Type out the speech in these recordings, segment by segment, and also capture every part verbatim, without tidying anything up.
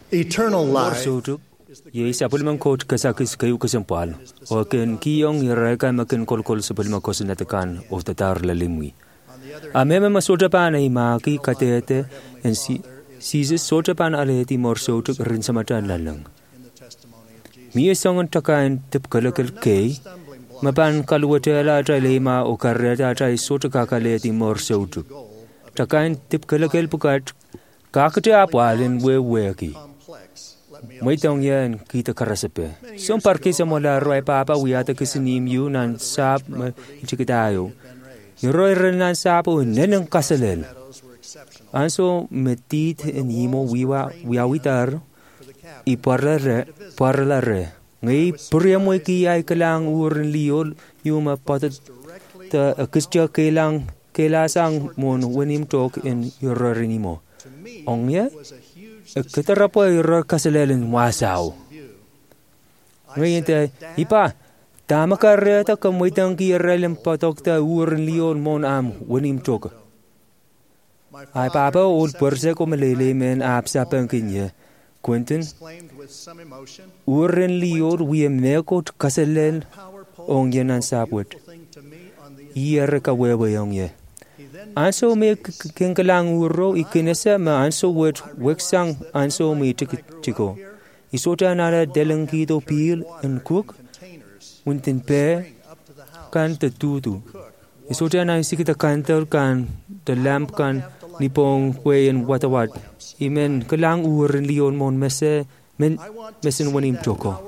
Eternal life Sutuk, ye sapulman coach Kasakis Kayu Kasampal, or can Kiyong Yereka Makan Kolkol Sapulma Kosanatakan of the Tar Lalimwi. A meme Masotapan a Maki Katete and seizes Sotapan Aleti more Sotuk Rinsamatan Lalang. Me a song on Takan Tipkalakal K, Mapan Kalwatela Lema or Carreta Sotakaleti more Sotuk. Takan Tipkalakal Pukat, Kakate Apwalin we weki. May tong yan kita karasape. Some parke sa mula roy papa wiyata kisinim yu nan sap ichikitayo. Yung roy rin nan sapo nenang kasalel. Anso metit enimo wiwa wiawitar iparlare parlare. Ngay purya mo ki ay kalang urin liol yung mapatat ta kistya kailang kailasang mon winim talk in your rinimo. Ongya Katarapo iro kasalelin wasaw. Ngayon tayo, ipa, tama ka reta kamuitang kiyarelin patok ta urin liyon mon am winim choka. Ay papa old perse ko malilimen apsa pangkinya. Quentin, urin liyon wiya mekot kasalel ong yanan sapwit. Iyara ka wewa yung ye. Anso me kenkalang uro ikinesa ma anso wet weksang anso me tikiko. Isota nara delang kito pil and cook. Wintin pe kan te tutu. Isota na sikita kantor kan the lamp kan nipong kwe and watawat. Imen kalang urin liyon mon mese men mesen wanim choko.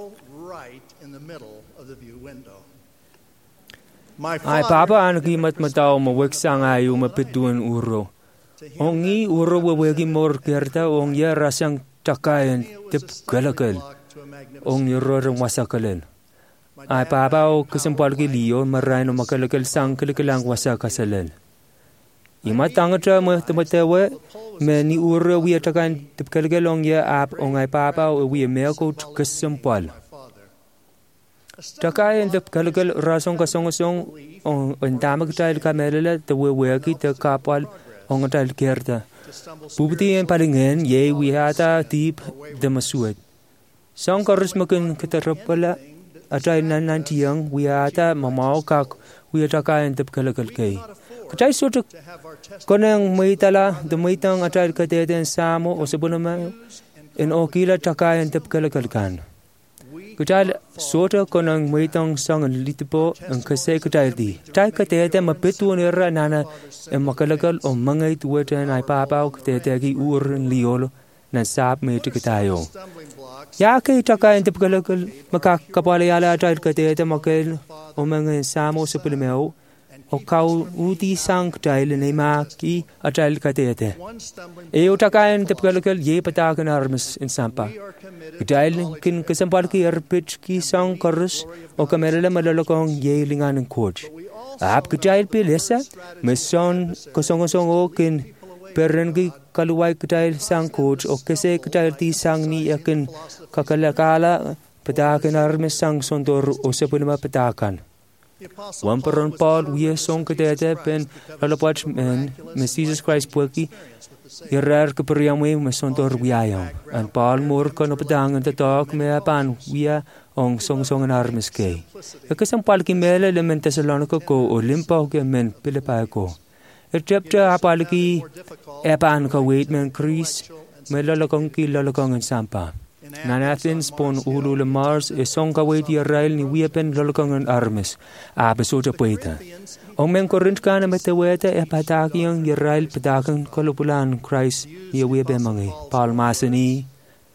Ay papa ano ki mat matao maweksang ayo mapituan uro. Ongi uro wawegi mor kerta ong ya rasang takayan tip galakal. Ong yororong wasakalen. Ay papa o kasempal ki liyo marayin o makalakal sang kalakalang wasakasalan. Imatangatra matamatewe me ni uro wiya takayan tip kalakal ong ya ap ong ay papa o wiya meko kasempal. Takayan tip kalakal rasong kasong-kasong ang damag tayo kamelala tawe weki ta kapal ang tayo kerta. Puputi ang palingin ye wihata tip damasuat. Sang karus makin katarapala atay nanantiyang wihata mamaw kak wihata kayan tip kalakal kay. Katay sotok konang may tala damitang atay kateten samo o sabunama in okila takayan tip kalakal kan. Kutal sota konang maitang sang litipo ang kasay kutal di. Tai katete mapitu nira nana ang makalakal o mga ituwatan ay papaw katete ki urin liolo na sap may tikitayo. Ya kay takayan tipkalakal makakapalayala atay katete makal o mga samo sa pilimeo o kau uti sang kutal na maki atay katete. Eyo takayan tipkalakal ye patakan armas in sampa. Kutal kin kasampal ki arpit ki sang karus o kamerala malalakong ye lingan ng coach. Ap kutal pilesa meson kosong-kosong o kin peren ki kaluway kutal sang coach o kasi kutal ti sang ni akin kakalakala patakan armas sang sondor o sa punama patakan. Wamperon Paul wiya song katete pen lalapach men mes Jesus Christ puki irar kepriamwe mesontor wiyayong an Paul mur kono pedangan tatok me apan wiya ong song song armes kay kasang Paul ki mele element Thessalonica ko Olimpo ke men Philippi ko chapter apal ki apan ka wait men Chris me lalakong ki lalakong sampa Nan Athens pon ulule Mars e song kawait Israel ni wiapen lolokangan armes a besota poeta. Ong men Korint kana meteweta e patakiang Israel patakan kolopulan Christ ye wiapen mangi. Paul masani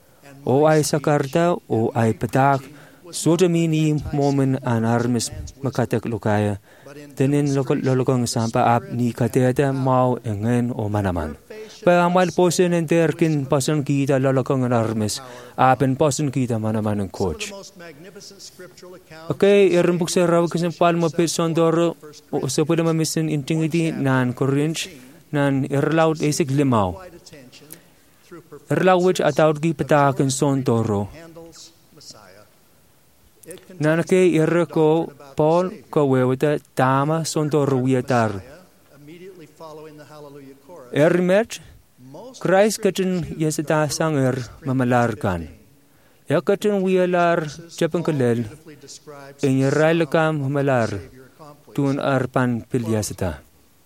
o ay sakarta o ay patak sota mini momen an armes makatek lokaya. Tenin lolokang sampa ap ni kateta mau engen o manaman. Payamal posen enterkin pasan kita lolokang armes apen pasan kita manaman ng coach. Okay, irumpuk sa raw kasi palma pesondoro o sa pwede mamisin intingiti nan Corinth nan irlaut esik limaw. Irlaw which atawd ki patakan sondoro. Nanake irko Paul kawewata tama sondoro wiatar. Erimet Christ katun yasita sanger mamalarkan. Ya katun wialar japan kalel in yarailakam mamalar tuan arpan pilyasita.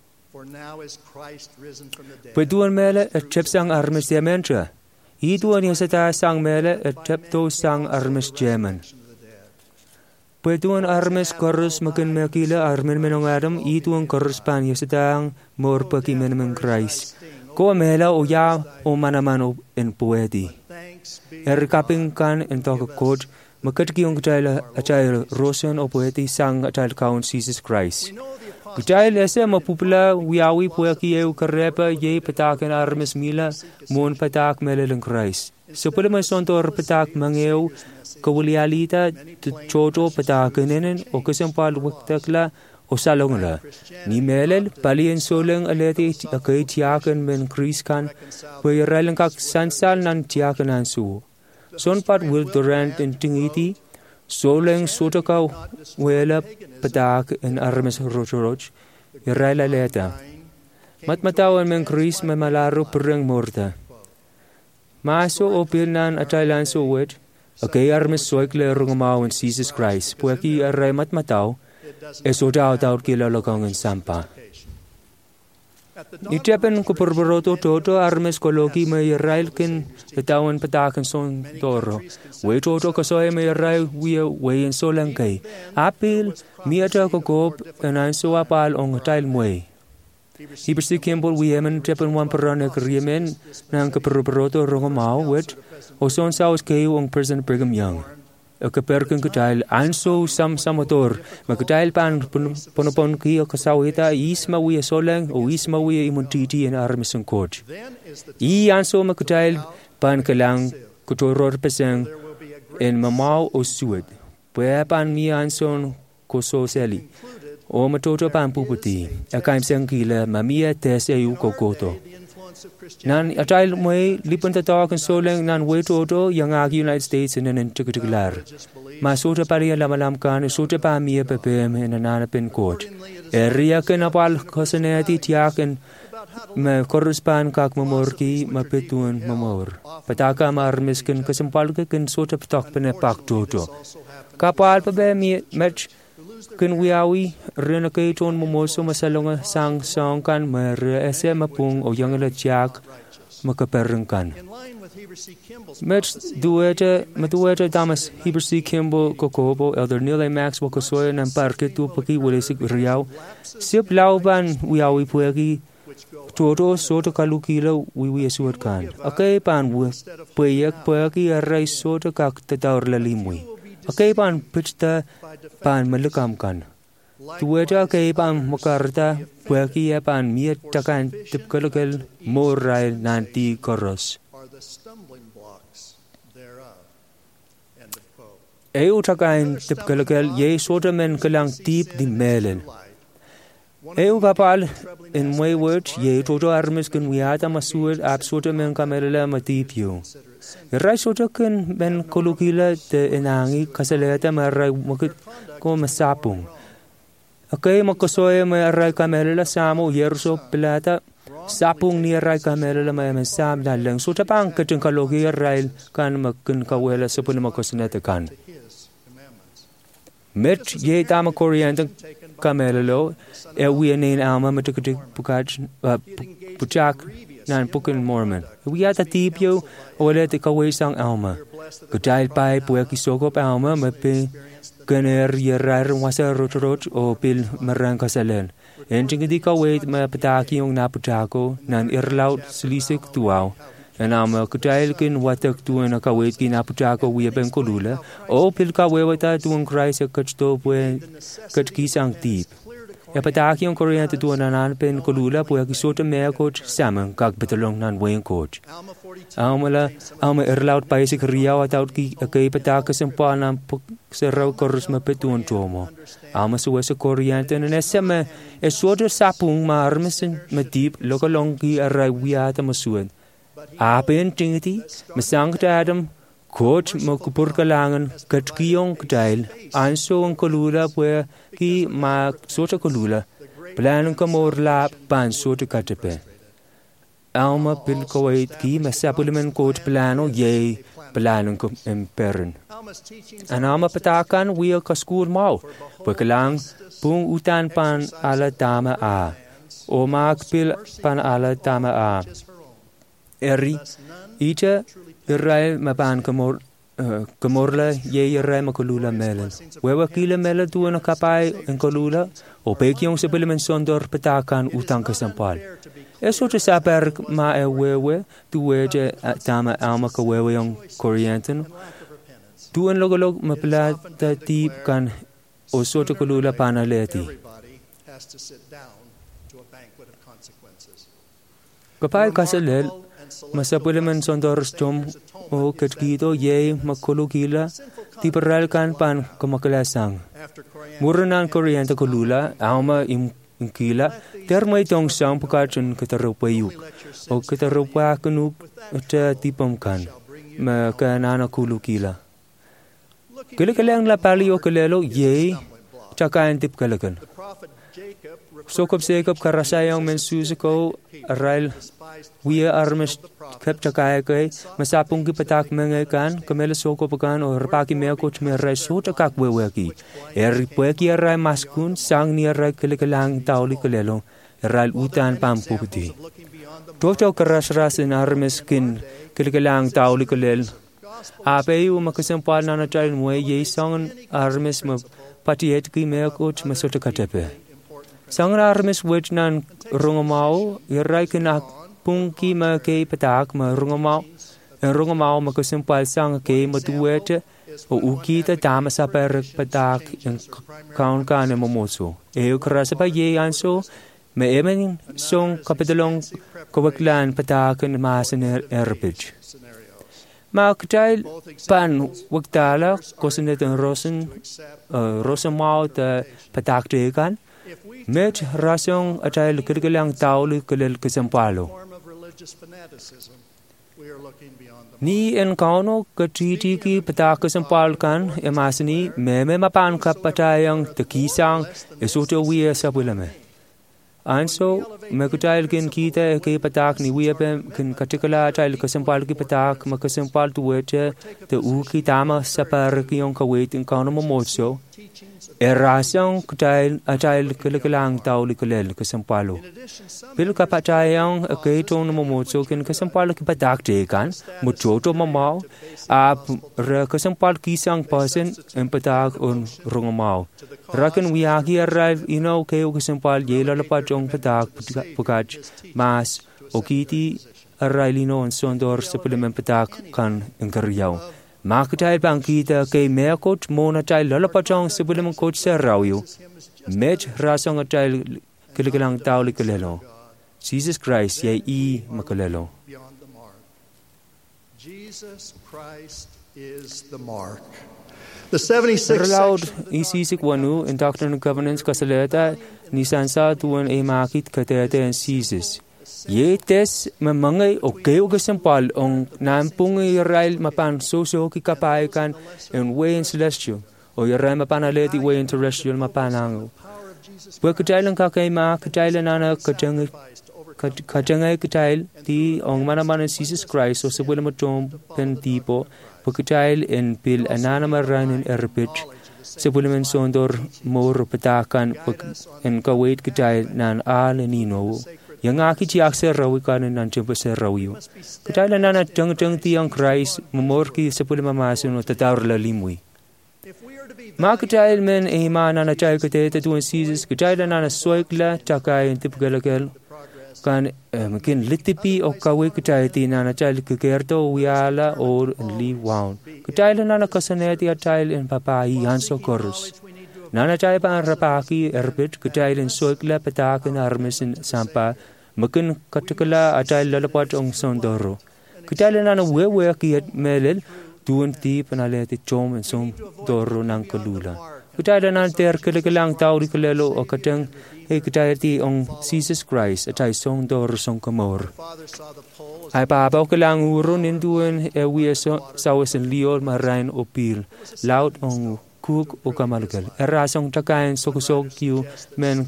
Peduan mele at chep sang armis diamentra. Iduan yasita sang mele at chep to sang armis German. Peduan armis korus makin mekila armin menong adam iduan korus pan yasita mor paki menemen Christ. Ko mela o ya o manamano en poeti. Er kaping kan en toka kod makat giong gtaila achail rosen o poeti sang achail kaun Jesus Christ. Gtail ese mapupula wiawi poeki eu karepa ye pataken armes mila mon patak melelen Christ. Sepule masontor patak mangeu kawulialita choto patakenen o kesempal waktakla o salongla. Ni melel palien soleng aleti akai tiaken men kriskan we railen kak sansal nan tiaken ansu. Son pat wil durant in tingiti soleng sotokau wela patak en armes rotoroj raila leta. Matmataw men kris me malaro pereng morta. Maso o pilnan atailan so wet akai armes soikle rungmau en Jesus Christ. Puaki arai matmataw eso daw daw kila lokong en sampa. Itepen ko perboroto toto armes koloki me Israel kin tawan patakan son toro. We toto kasoy me Israel we we en solankay. Apil miata ko kop en so apal ong tail mwe. Hibersi Kimball we yemen tepen wan perane kriemen nang ko perboroto rongomau wet o son saus kay ong President Brigham Young. Keperken ketail anso sam samator maketail pan ponopon ki kasawita isma wi soleng o isma wi imuntiti en armisen coach I anso maketail pan kelang kutoror peseng en mamau o sued pe pan mi anson koso seli o matoto pan puputi akaim sengkila mamia tes eu kokoto nan atail moy lipan tatak en soleng nan wetoto yang agi United States en en tiktiklar ma sota paria lamalam kan sota pa mi pepem en nana pen court area ken apal koseneti tiaken me korrespan kak mamorki mapetun mamor pataka mar misken kesempal ken sota ptak pen pak toto kapal pe mi match kun wiawi rena kay ton momoso masalonga sang song kan mer ese mapung o yang la jak makaperengkan match dueta matueta damas Hibersi Kimball kokobo elder Neil A. Maxwell kosoy nan parke tu paki walisik riau sip lauban wiawi puegi toto soto kalukila wiwi suat kan akai pan wu puyak puegi arai soto kak tataur lalimwi akai pan pitsta pan malakam kan tuweta akai pan makarta puaki pan miet takan tipkalakal moral nanti koros eu takan tipkalakal ye soto men kalang tip di melen eu kapal in my words ye toto armes kun wiata masuad ab soto men kamerala matipyo Rai soto kun ben kolukila te enangi kasaleta marai makit ko masapung. Akai makosoy may arai kamerala samo yerso plata sapung ni arai kamerala may masam dalang soto pang katung kalogi arai kan makun kawela sapun makosineta kan. Met ye tama koriandang kameralo e wianin alma matukutik pukaj puchak nan pukin Mormon. Wiata tipyo ole te kaway sang alma. Kutail pai pueki sokop alma mapi ganer yerar wasa rotorot o pil marang kasalen. Enting di kaway mapataki yung naputako nan irlaut silisik tuaw. En alma kutail kin watak tuan na kaway kin naputako wiapen kolula o pil kaway wata tuan Christ kachto puen kachkisang tip. E pataki ang koreante tuan nanan pen kolula po yakisota mea coach salmon kag betalong nan wayan coach. Almala alma erlaut paisik riaw ataut ki kay pataka sempa nan puk sa raw korus mapetuan tomo. Alma suwa sa koreante nan esama esota sapung maarmesin matip lokalong ki aray wiyata masuan. Apen tingiti masangta adam coach makupurkalangan katkiyong kdail anso ang kolula pwe ki ma sota kolula planong kamorla pan sota katepe Alma bil koit ki mesapulimen coach plano ye planon ko imperen. An alma patakan wheel ka school mau. Pagkalang pung utan pan ala tama a. O mak pil pan ala tama a. Eri ita Israel mapan kamor kamorla ye Israel makulula melen. Wewa kila mela tuan kapai en kolula. O pekiong sepulimen sondor patakan utang kasampal. Eso te saber ma e wewe tuwe je tama alma ka wewe yung Koreanten. Tuan logolog maplata tip kan o soto kulula panaleti. Kapay kasalel masapulimen sondor stom o katkito ye makulukila tiperal kan pan kamakalasang. Muranan Koreanta kulula alma im kila termay tong sang pagkacun katarupayuk o katarupakanuk ta tipam kan ma kanana kulu kila. Kalikalang lapali o kalelo ye chakayan tip kalakan. Sokop sekop karasayang mensusiko aral wiya armas kap chakaya kay masapong kipatak mengekan kamela sokop kan o rapaki mea coach me ray so chakak weweki. Eri pueki aray maskun sang ni aray kalikalang tauli kalelo aral utan pampukuti. Toto karasras in armas kin kalikalang tauli kalel. Apeyu makasampal na nachal mwe ye sangan armas ma patiet ki mea coach masotakatepe. Sang armes wech nan rungomao, iray kinak pungki ma kay patak ma rungomao, en rungomao makasimpal sang kay matuwete, o ukita tama sa perak patak en kaun ka na mamoso. Eo karasa pa ye anso, ma emen song kapitalong kawaklan patak en masan erbij. Ma katail pan waktala, kosanet en rosen, rosamao ta patak dekan, Met rasong atay kagalang tauli kalel kasampalo. Ni en kauno katiti ki pataka sampal kan emasini meme mapan kap patayang takisang esoto wiya sa bulame. Anso makutayl kin kita ke patak ni wiya pe kin katikala atay kasampal ki patak makasampal tuwete te uki tama sa par kiyong kawit in kauno momotso. Erasang kutayl atayl kalakalang tauli kalel kasampalo. Pil kapatayang akaytong namomotso kin kasampalo ki patak dekan muchoto mamao ap ra kasampal kisang pasen en patak on rungamaw. Rakan wiyaki arrive inaw kayo kasampal yela lapatong patak pagkaj mas okiti arrive on sondor sa pulimen patak kan engkaryaw. Makatay pang kita kay mea coach mona tay lalapatong sa bulamang coach sa rawyo. Med rasong atay kalikalang tauli kalelo. Jesus Christ yay i makalelo. Jesus Christ is the mark. The seventy-six Ralaud isisik wanu in Doctrine and Covenants kasaleta ni sansa tuwan ay makit katete en Jesus. Ye tes mamangay o kayo kasampal ang nampung Israel mapan soso kikapaikan en way in celestial o Israel mapanaleti way in terrestrial mapanango. Pwa katailan kakayma katailan nana kajangay kajangay katail ti ang manaman en Jesus Christ o sabula matom pen tipo pwa katail en pil anana maran en erpich sabula men sondor mor patakan en kawait katail nan al nino. Yang aki ci akse rawi kanan nan cempa se rawiyo. Katala nana jang jang tiang Christ memorki sepuluh mamasun o tatawar lalimwi. Ma katala men e ma nana chay katete tuan Jesus katala nana soikla takay tip galakal kan mungkin litipi o kawe katala ti nana chay kakerto wiala or li wound. Katala nana kasaneti atay en papayi hanso korus. Nana chay pa ang rapaki erbit katala en soikla patakan armesin sampa makin katikala atay lalapat ang sondoro. Katala na na wewe kiyat melel tuwan ti panaleti chom en sondoro ng kalula. Katala na ter kalikalang tao di kalelo o katang hey katala ti ang Jesus Christ atay sondoro song kamor. Ay paapaw kalang uro ninduan e wiya sawas en liol marain o pil. Laut ang kuk o kamalgal. Erasong takayan sokusok yu men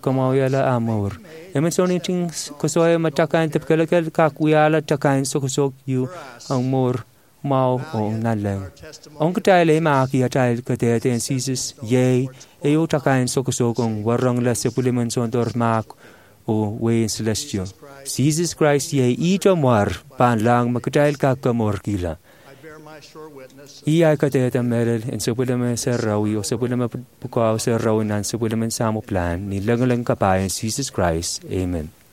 kamau yala amor. Emen soni ting kosoy matakain tepkelkel kakwiyala takain sokosok yu ang mor mau o nalang. Ang katayle maaki atayl katete en sisis yay eyo takain sokosok ang warang la sepuliman sontor mak o way celestio. Jesus Christ yay ito mar pan lang makatayl kakamor kila. Iya katete merel en sepuliman sa rawi o sepuliman pukaw sa rawinan sepuliman sa mo plan ni langalang kapayan Jesus Christ. Amen.